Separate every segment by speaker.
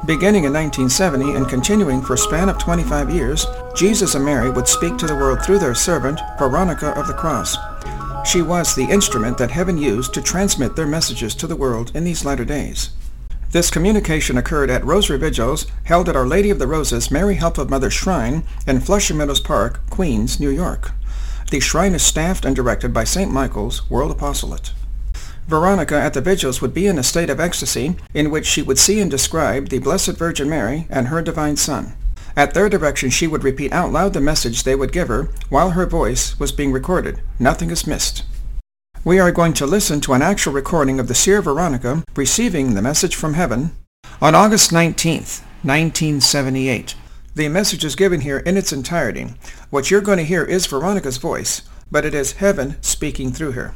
Speaker 1: Beginning in 1970 and continuing for a span of 25 years, Jesus and Mary would speak to the world through their servant, Veronica of the Cross. She was the instrument that heaven used to transmit their messages to the world in these latter days. This communication occurred at Rosary Vigils held at Our Lady of the Roses Mary Help of Mother Shrine in Flushing Meadows Park, Queens, New York. The shrine is staffed and directed by St. Michael's World Apostolate. Veronica at the vigils would be in a state of ecstasy in which she would see and describe the Blessed Virgin Mary and her Divine Son. At their direction, she would repeat out loud the message they would give her while her voice was being recorded. Nothing is missed. We are going to listen to an actual recording of the Seer Veronica receiving the message from heaven on August 19th, 1978. The message is given here in its entirety. What you're going to hear is Veronica's voice, but it is heaven speaking through her.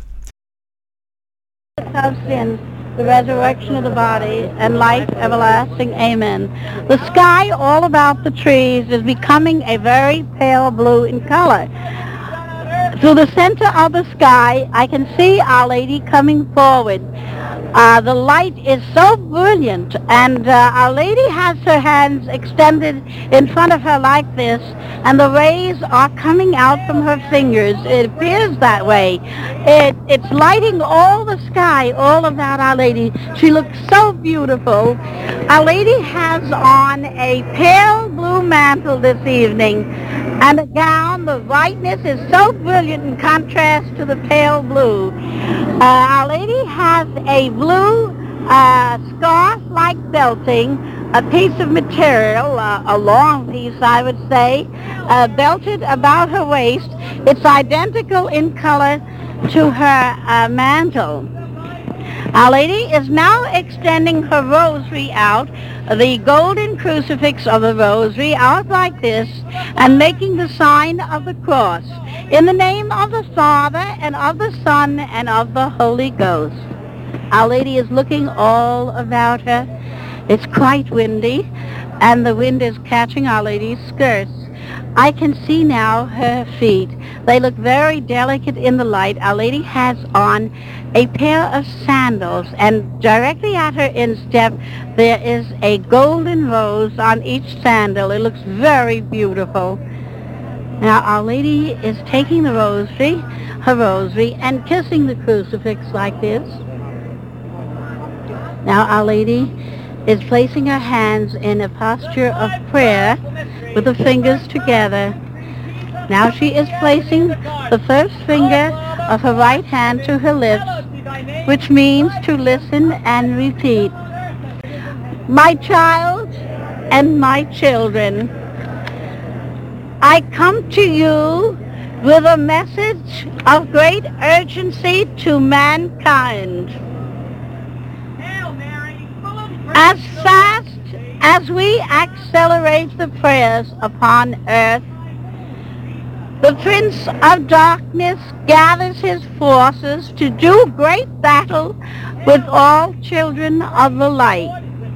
Speaker 2: Of sin, the resurrection of the body, and life everlasting. Amen. The sky all about the trees is becoming a very pale blue in color. Through the center of the sky, I can see Our Lady coming forward. The light is so brilliant, and Our Lady has her hands extended in front of her like this, and the rays are coming out from her fingers. It appears that way. It's lighting all the sky, all about Our Lady. She looks so beautiful. Our Lady has on a pale blue mantle this evening, and a gown. The brightness is so brilliant in contrast to the pale blue. Our Lady has a blue scarf-like belting, a piece of material, a long piece I would say, belted about her waist. It's identical in color to her mantle. Our Lady is now extending her rosary out, the golden crucifix of the rosary out like this, and making the sign of the cross. In the name of the Father, and of the Son, and of the Holy Ghost. Our Lady is looking all about her. It's quite windy, and the wind is catching Our Lady's skirts. I can see now her feet. They look very delicate in the light. Our Lady has on a pair of sandals, and directly at her instep there is a golden rose on each sandal. It looks very beautiful. Now Our Lady is taking the rosary, her rosary, and kissing the crucifix like this. Now Our Lady is placing her hands in a posture of prayer with the fingers together. Now she is placing the first finger of her right hand to her lips, which means to listen and repeat. My child and my children, I come to you with a message of great urgency to mankind. As fast as we accelerate the prayers upon earth, the Prince of Darkness gathers his forces to do great battle with all children of the light.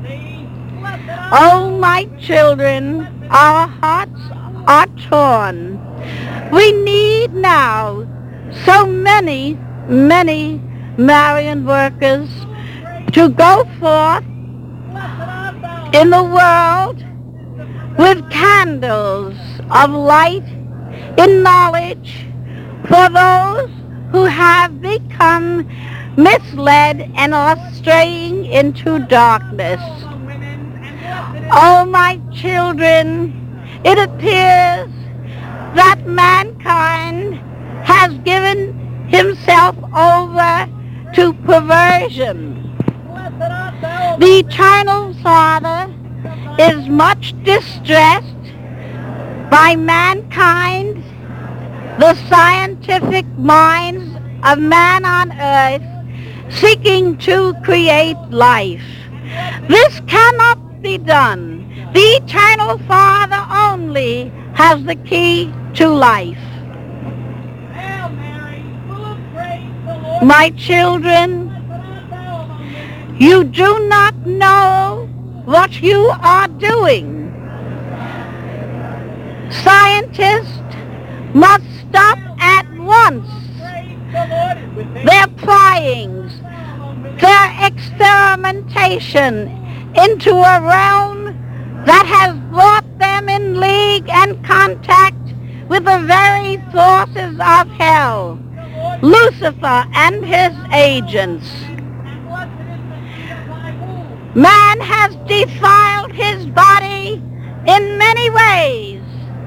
Speaker 2: Oh, my children, our hearts are torn. We need now so many Marian workers to go forth in the world with candles of light in knowledge for those who have become misled and are straying into darkness. Oh, my children, it appears that mankind has given himself over to perversion. The Eternal Father is much distressed by mankind, the scientific minds of man on earth seeking to create life. This cannot be done. The Eternal Father only has the key to life. My children, you do not know what you are doing. Scientists must stop at once their pryings, their experimentation into a realm that has brought them in league and contact with the very forces of hell, Lucifer and his agents. Man has defiled his body in many ways,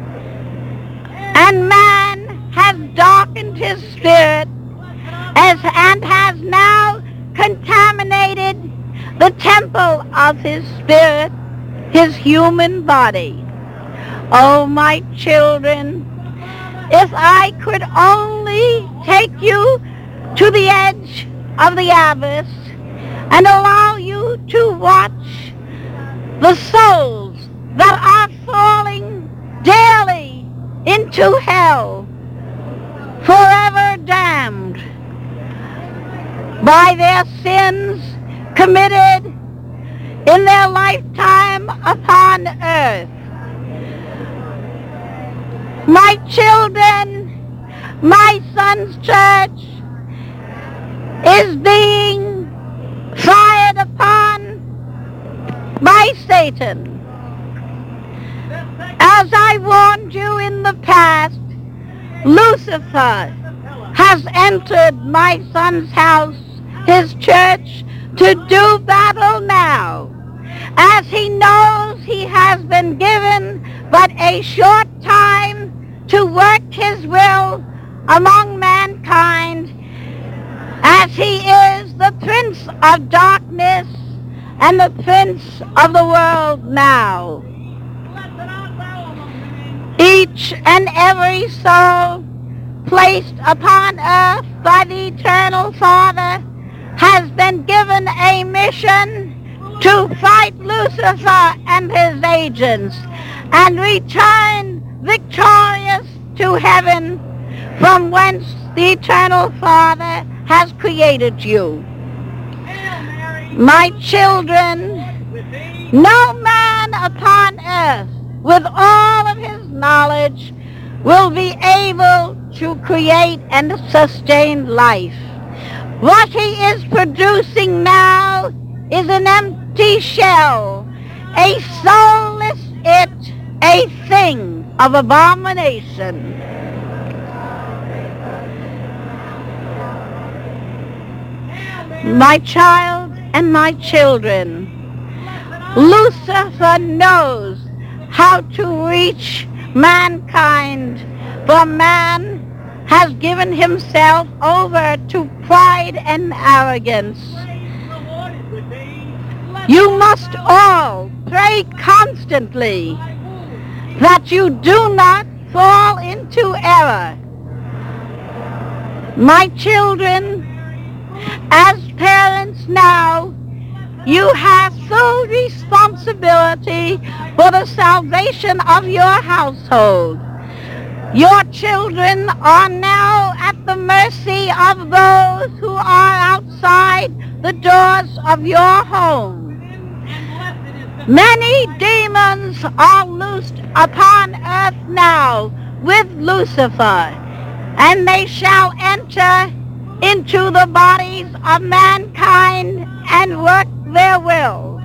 Speaker 2: and man has darkened his spirit and has now contaminated the temple of his spirit, his human body. Oh, my children, if I could only take you to the edge of the abyss and allow you to watch the souls that are falling daily into hell, forever damned by their sins committed in their lifetime upon earth. My children, my son's church is being fired upon by Satan. As I warned you in the past, Lucifer has entered my son's house, his church, to do battle now, as he knows he has been given but a short time to work his will among mankind, as he is the prince of darkness and the prince of the world now. Each and every soul placed upon earth by the Eternal Father has been given a mission to fight Lucifer and his agents and return victorious to heaven from whence the Eternal Father has created you. My children, no man upon earth with all of his knowledge will be able to create and sustain life. What he is producing now is an empty shell, a soulless it, a thing of abomination. My child and my children, Lucifer knows how to reach mankind, for man has given himself over to pride and arrogance. You must all pray constantly that you do not fall into error. My children, as parents now, you have sole responsibility for the salvation of your household. Your children are now at the mercy of those who are outside the doors of your home. Many demons are loosed upon earth now with Lucifer, and they shall enter into the bodies of mankind and work their will.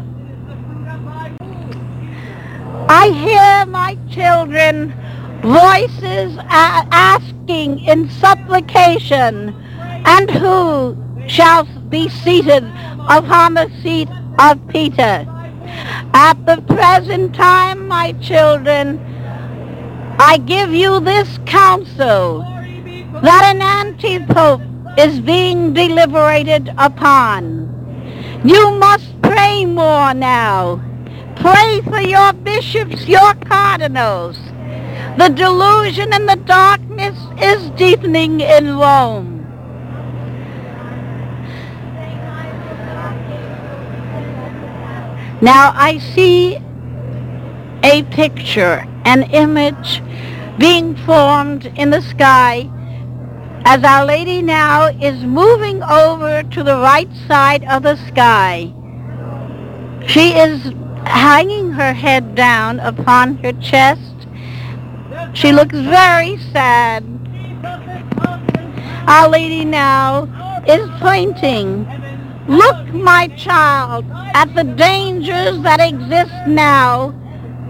Speaker 2: I hear, my children, voices asking in supplication, and who shall be seated upon the seat of Peter? At the present time, my children, I give you this counsel, that an anti-pope is being deliberated upon. You must pray more now. Pray for your bishops, your cardinals. The delusion and the darkness is deepening in Rome. Now I see a picture, an image being formed in the sky as Our Lady now is moving over to the right side of the sky. She is hanging her head down upon her chest. She looks very sad. Our Lady now is pointing. Look, my child, at the dangers that exist now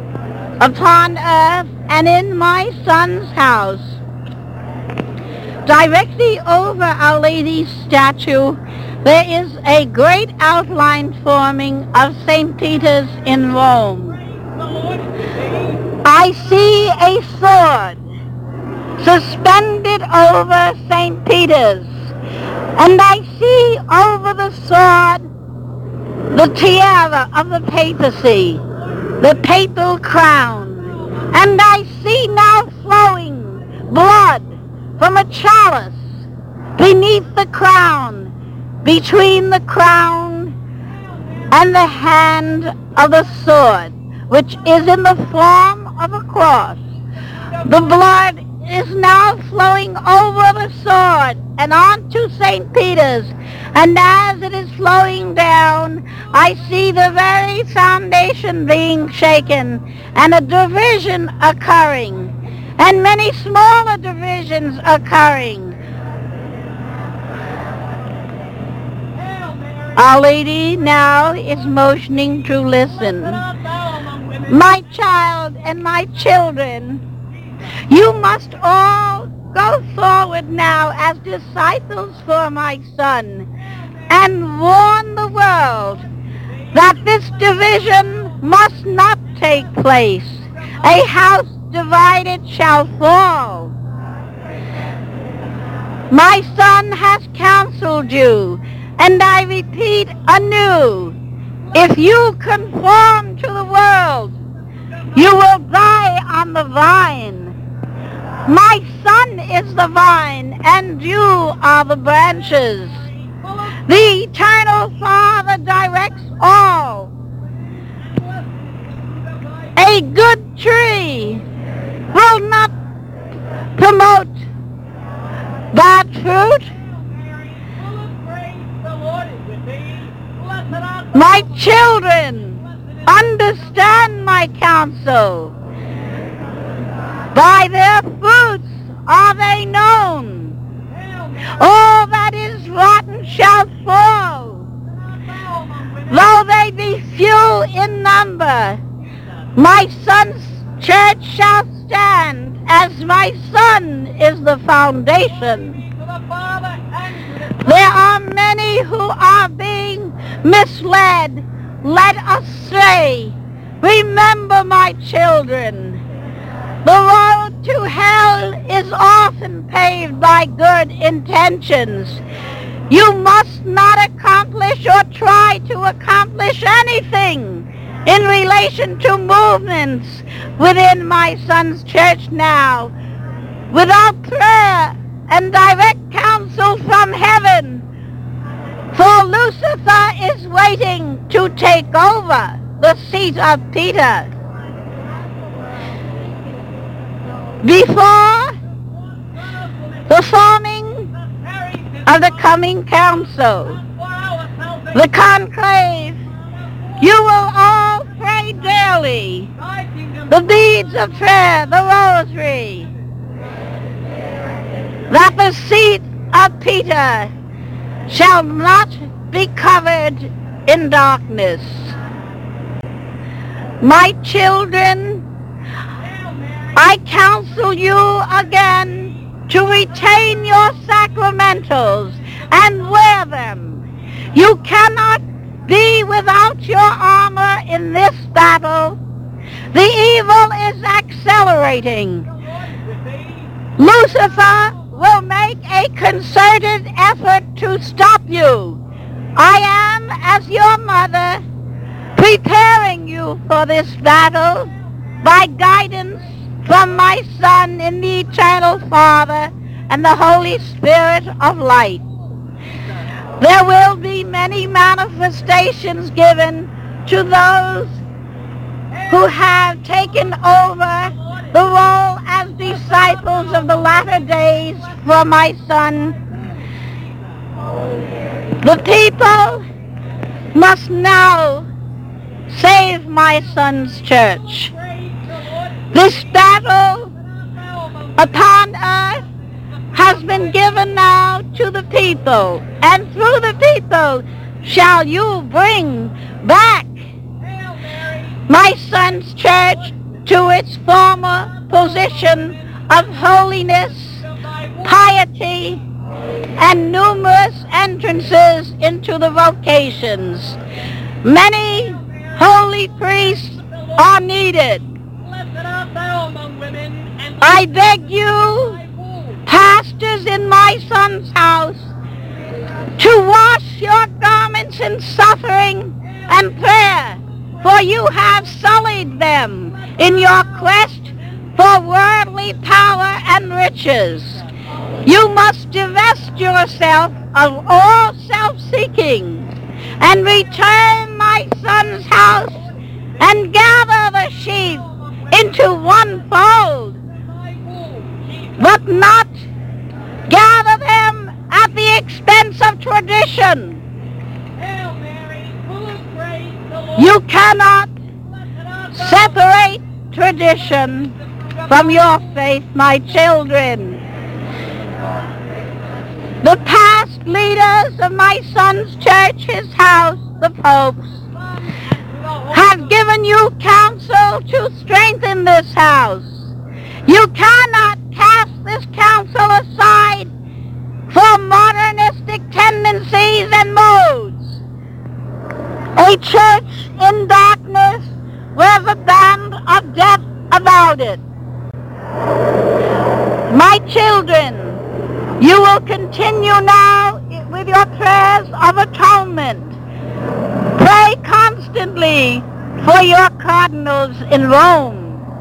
Speaker 2: upon earth and in my Son's house. Directly over Our Lady's statue, there is a great outline forming of St. Peter's in Rome. I see a sword suspended over St. Peter's, and I see over the sword the tiara of the papacy, the papal crown, and I see now flowing blood from a chalice beneath the crown, between the crown and the hand of the sword, which is in the form of a cross. The blood is now flowing over the sword and onto St. Peter's, and as it is flowing down, I see the very foundation being shaken and a division occurring, and many smaller divisions occurring. Our Lady now is motioning to listen. My child and my children, you must all go forward now as disciples for my Son and warn the world that this division must not take place. A house divided shall fall. My Son has counseled you, and I repeat anew, if you conform to the world, you will die on the vine. My Son is the vine, and you are the branches. The Eternal Father directs all. A good tree will not promote bad fruit. My children, understand my counsel. By their fruits are they known. All that is rotten shall fall. Though they be few in number, my Son's church shall stand, as my Son is the foundation. There are many who are being misled, led astray. Remember, my children, the road to hell is often paved by good intentions. You must not accomplish or try to accomplish anything in relation to movements within my Son's church now without prayer and direct counsel from heaven. For Lucifer is waiting to take over the seat of Peter. Before the forming of the coming council, the conclave, you will all pray daily the beads of prayer, the rosary, that the seat of Peter shall not be covered in darkness. My children, I counsel you again to retain your sacramentals and wear them. You cannot be without your armor in this battle. The evil is accelerating. Lucifer will make a concerted effort to stop you. I am, as your mother, preparing you for this battle by guidance from my Son in the Eternal Father and the Holy Spirit of light. There will be many manifestations given to those who have taken over the role as disciples of the latter days for my Son. The people must now save my Son's church. This battle upon earth has been given now to the people, and through the people shall you bring back my Son's church to its former position of holiness, piety, and numerous entrances into the vocations. Many holy priests are needed. I beg you, pastors in my son's house, to wash your garments in suffering and prayer, for you have sullied them in your quest for worldly power and riches. You must divest yourself of all self-seeking and return my son's house and gather the sheep into one fold, but not gather them at the expense of tradition. You cannot separate tradition from your faith, my children. The past leaders of my son's church, his house, the popes, have given you counsel to strengthen this house. You cannot cast this counsel aside for modernistic tendencies and modes. A church in darkness wears a band of death about it. My children, you will continue now with your prayers of atonement. Pray constantly for your cardinals in Rome.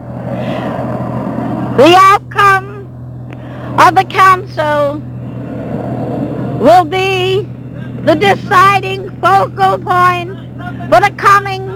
Speaker 2: The outcome of the council will be the deciding focal point for the coming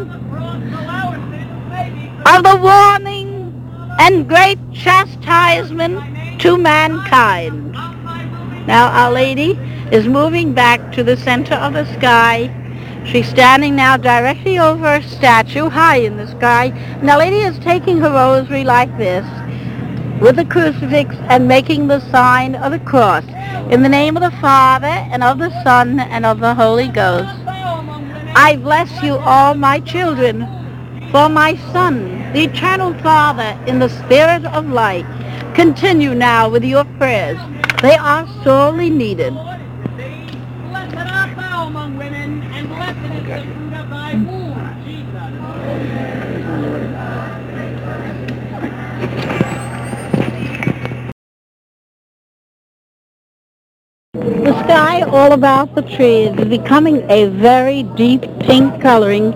Speaker 2: of the warning and great chastisement to mankind. Now Our Lady is moving back to the center of the sky. She's standing now directly over a statue high in the sky. And Our Lady is taking her rosary like this, with the crucifix, and making the sign of the cross. In the name of the Father, and of the Son, and of the Holy Ghost. I bless you all, my children, for my Son, the Eternal Father, in the Spirit of light. Continue now with your prayers. They are sorely needed.
Speaker 3: Blessed art thou among women, and blessed is the fruit of thy womb,
Speaker 2: The sky all about the trees is becoming a very deep pink coloring.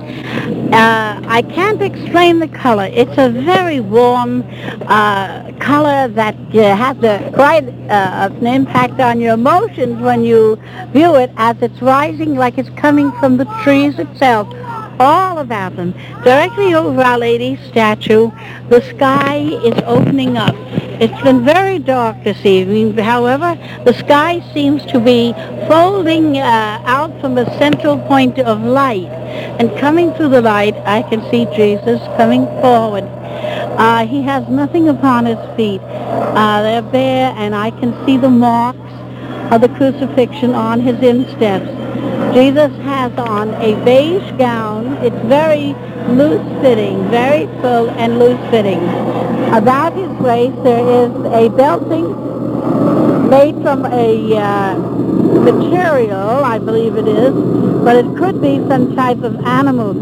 Speaker 2: I can't explain the color. It's a very warm color that has quite an impact on your emotions when you view it, as it's rising like it's coming from the trees itself, all about them. Directly over Our Lady's statue, the sky is opening up. It's been very dark this evening. However, the sky seems to be folding out from a central point of light. And coming through the light, I can see Jesus coming forward. He has nothing upon his feet. They're bare, and I can see the marks of the crucifixion on his insteps. Jesus has on a beige gown. It's very loose-fitting, very full and loose-fitting. About his waist there is a belting made from a material, I believe it is, but it could be some type of animal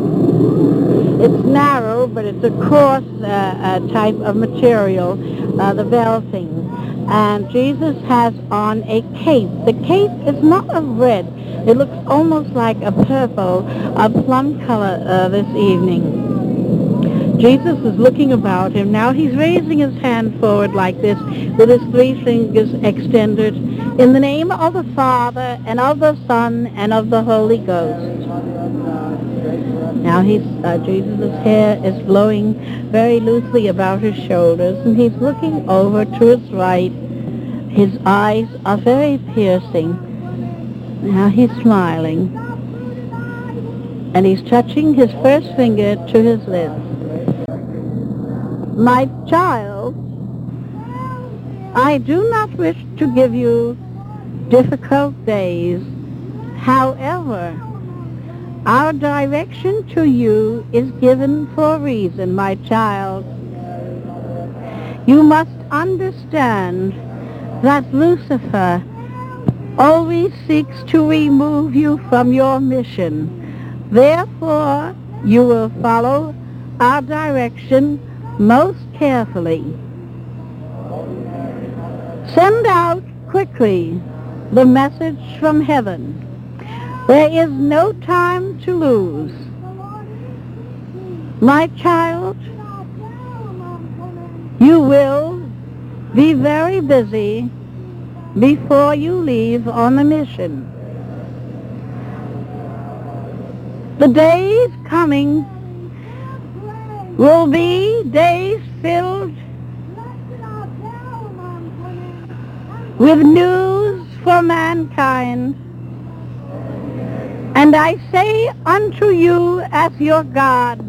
Speaker 2: skin. It's narrow, but it's a coarse type of material, the belting. And Jesus has on a cape. The cape is not of red. It looks almost like a purple, a plum color this evening. Jesus is looking about him. Now he's raising his hand forward like this, with his three fingers extended, in the name of the Father, and of the Son, and of the Holy Ghost. Now Jesus' hair is blowing very loosely about his shoulders, and he's looking over to his right. His eyes are very piercing. Now he's smiling, and he's touching his first finger to his lips. My child, I do not wish to give you difficult days. However, Our direction to you is given for a reason, my child. You must understand that Lucifer always seeks to remove you from your mission. Therefore, you will follow our direction most carefully. Send out quickly the message from heaven. There is no time to lose. My child, you will be very busy before you leave on the mission. The days coming will be days filled with news for mankind. And I say unto you as your God,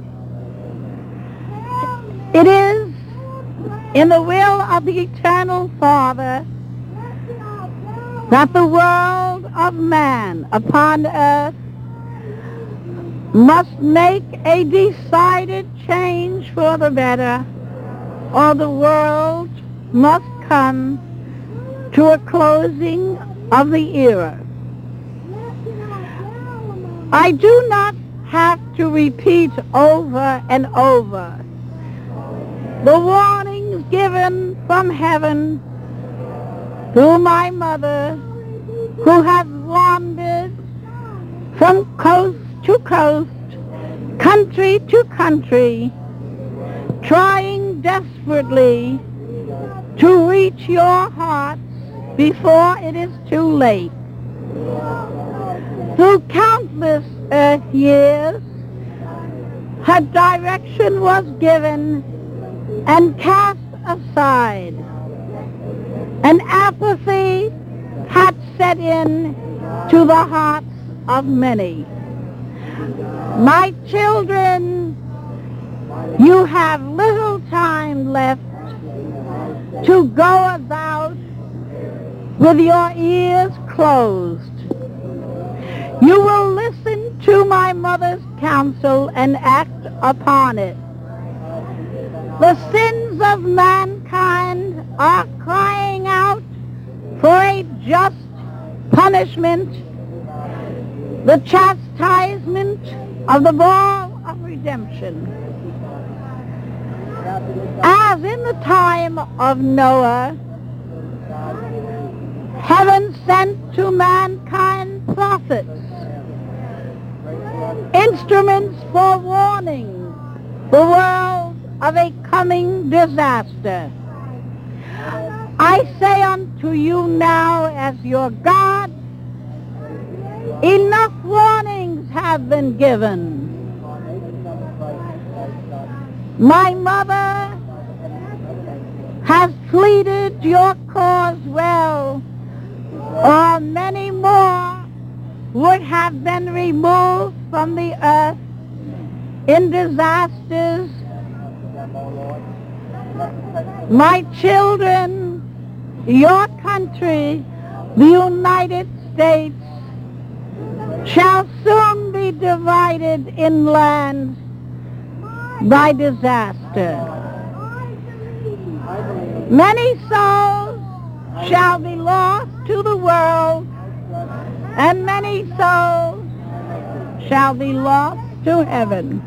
Speaker 2: it is in the will of the Eternal Father that the world of man upon earth must make a decided change for the better, or the world must come to a closing of the era. I do not have to repeat over and over the warnings given from heaven through my mother, who has wandered from coast to coast, country to country, trying desperately to reach your hearts before it is too late. Through countless earth years, her direction was given and cast aside, and apathy had set in to the hearts of many. My children, you have little time left to go about with your ears closed. You will listen to my mother's counsel and act upon it. The sins of mankind are crying out for a just punishment, the chastisement of the ball of redemption. As in the time of Noah, heaven sent to mankind prophets, instruments for warning the world of a coming disaster. I say unto you now as your God, enough warnings have been given. My mother has pleaded your cause well, or many more would have been removed from the earth in disasters. My children, your country, the United States, shall soon be divided inland by disaster. Many souls shall be lost to the world, and many souls shall be lost to heaven.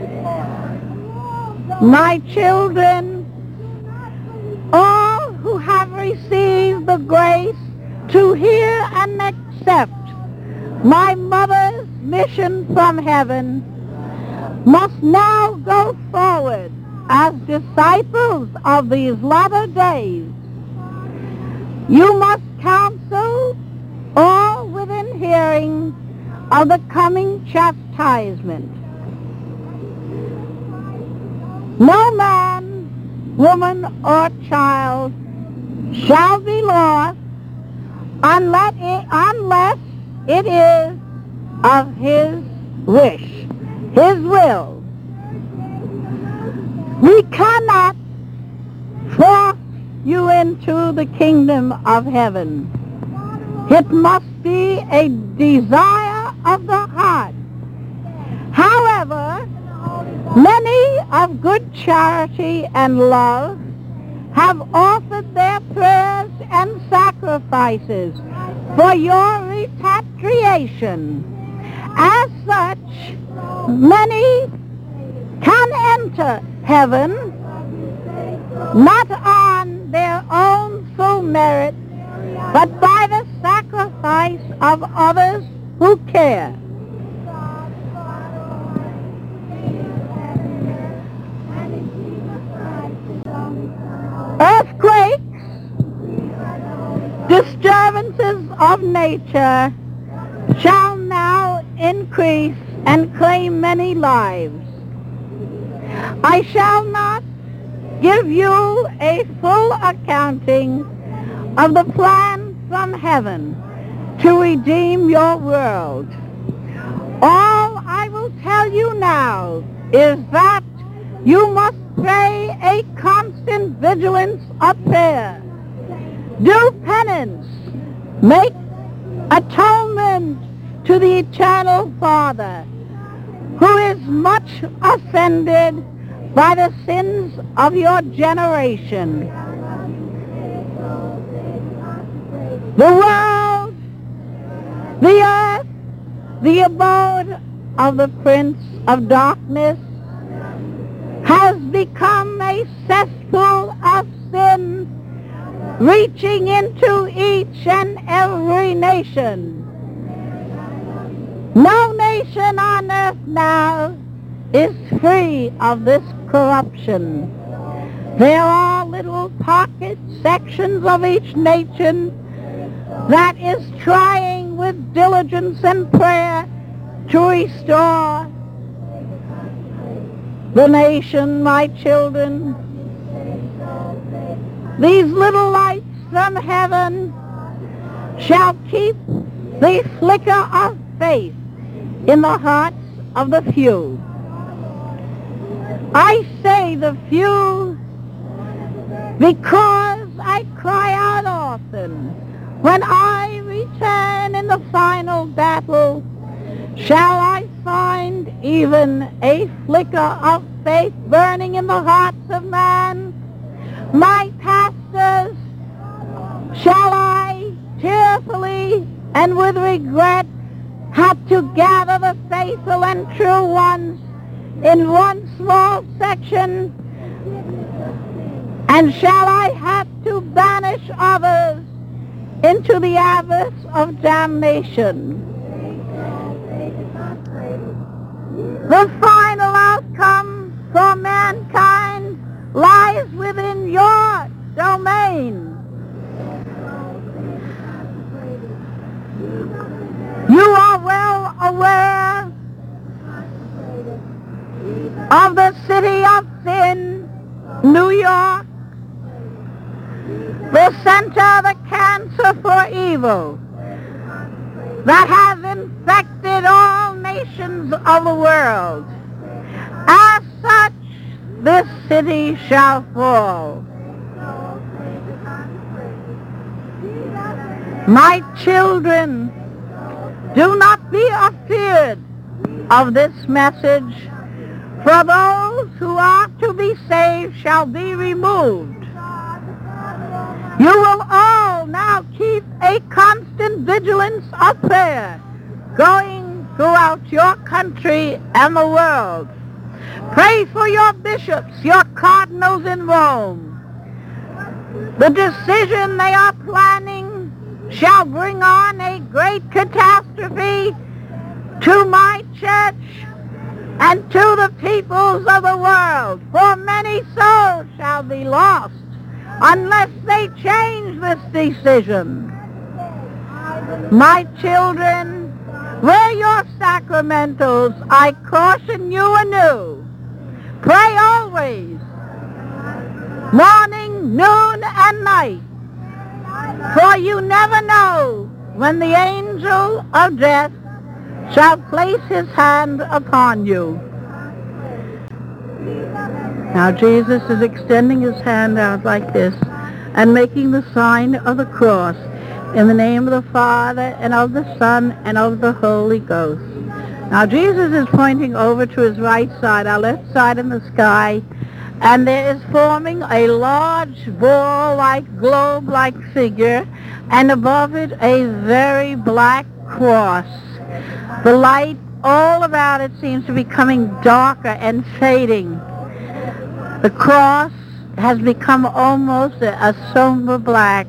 Speaker 2: My children, all who have received the grace to hear and accept my mother's mission from heaven must now go forward as disciples of these latter days. You must counsel all within hearing of the coming chastisement. No man, woman, or child shall be lost unless it is of his wish, his will. We cannot force you into the kingdom of heaven. It must be a desire of the heart of good charity and love have offered their prayers and sacrifices for your repatriation. As such, many can enter heaven not on their own full merit, but by the sacrifice of others who care. Earthquakes, disturbances of nature shall now increase and claim many lives. I shall not give you a full accounting of the plan from heaven to redeem your world. All I will tell you now is that you must pray a constant vigilance of prayer. Do penance. Make atonement to the Eternal Father, who is much offended by the sins of your generation. The world, the earth, the abode of the Prince of Darkness has become a cesspool of sin, reaching into each and every nation. No nation on earth now is free of this corruption. There are little pocket sections of each nation that is trying with diligence and prayer to restore the nation, my children. These little lights from heaven shall keep the flicker of faith in the hearts of the few. I say the few because I cry out often, when I return in the final battle, shall I find even a flicker of faith burning in the hearts of man? My pastors, shall I tearfully and with regret have to gather the faithful and true ones in one small section? And shall I have to banish others into the abyss of damnation? The final outcome for mankind lies within your domain. You are well aware of the city of sin, New York, the center, the cancer for evil that has infected all nations of the world. As such, this city shall fall. My children, do not be afeard of this message, for those who are to be saved shall be removed. You will all now keep a constant vigilance of prayer going throughout your country and the world. Pray for your bishops, your cardinals in Rome. The decision they are planning shall bring on a great catastrophe to my church and to the peoples of the world, for many souls shall be lost unless they change this decision. My children, wear your sacramentals. I caution you anew. Pray always, morning, noon, and night, for you never know when the angel of death shall place his hand upon you. Now Jesus is extending his hand out like this and making the sign of the cross in the name of the Father and of the Son and of the Holy Ghost. Now Jesus is pointing over to his right side, our left side in the sky, and there is forming a large ball-like, globe-like figure, and above it a very black cross. The light all about it seems to be becoming darker and fading. The cross has become almost a somber black.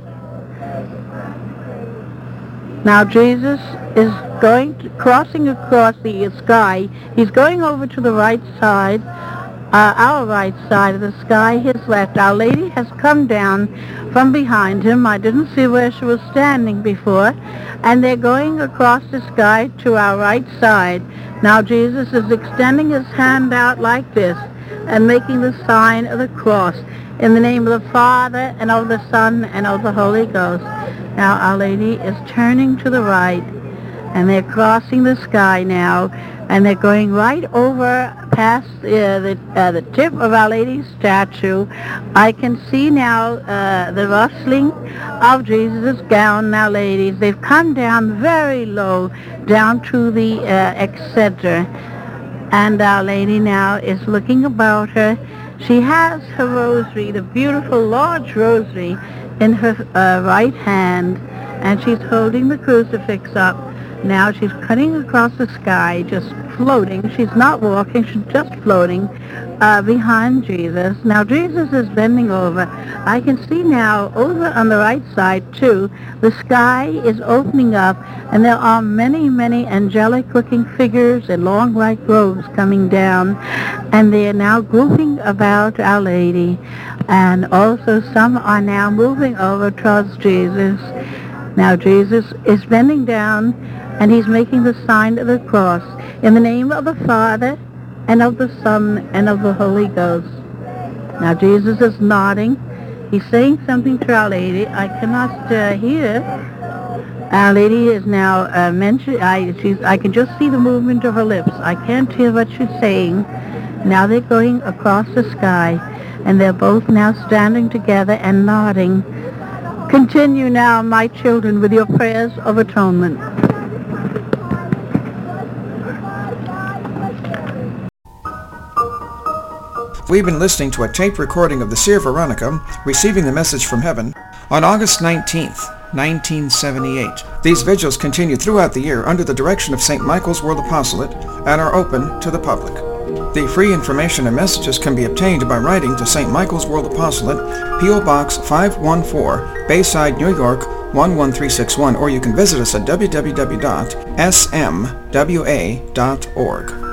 Speaker 2: Now Jesus is crossing across the sky. He's going over to the right side, our right side of the sky, his left. Our Lady has come down from behind him. I didn't see where she was standing before. And they're going across the sky to our right side. Now Jesus is extending his hand out like this and making the sign of the cross in the name of the Father and of the Son and of the Holy Ghost. Now Our Lady is turning to the right, and they're crossing the sky now, and they're going right over past the tip of Our Lady's statue. I can see now the rustling of Jesus' gown now, ladies. They've come down very low, down to the center. And Our Lady now is looking about her. She has her rosary, the beautiful large rosary, in her right hand, and she's holding the crucifix up. Now she's cutting across the sky, just floating. She's not walking, she's just floating behind Jesus. Now Jesus is bending over. I can see now over on the right side too, the sky is opening up, and there are many, many angelic looking figures in long white robes coming down, and they are now grouping about Our Lady, and also some are now moving over towards Jesus. Now Jesus is bending down, and he's making the sign of the cross in the name of the Father and of the Son and of the Holy Ghost. Now Jesus is nodding. He's saying something to Our Lady. I cannot hear. Our Lady is now I can just see the movement of her lips. I can't hear what she's saying. Now they're going across the sky, and they're both now standing together and nodding. Continue now, my children, with your prayers of atonement.
Speaker 1: We've been listening to a tape recording of the Seer Veronica receiving the message from heaven on August 19th, 1978. These vigils continue throughout the year under the direction of St. Michael's World Apostolate and are open to the public. The free information and messages can be obtained by writing to St. Michael's World Apostolate, P.O. Box 514, Bayside, New York 11361, or you can visit us at www.smwa.org.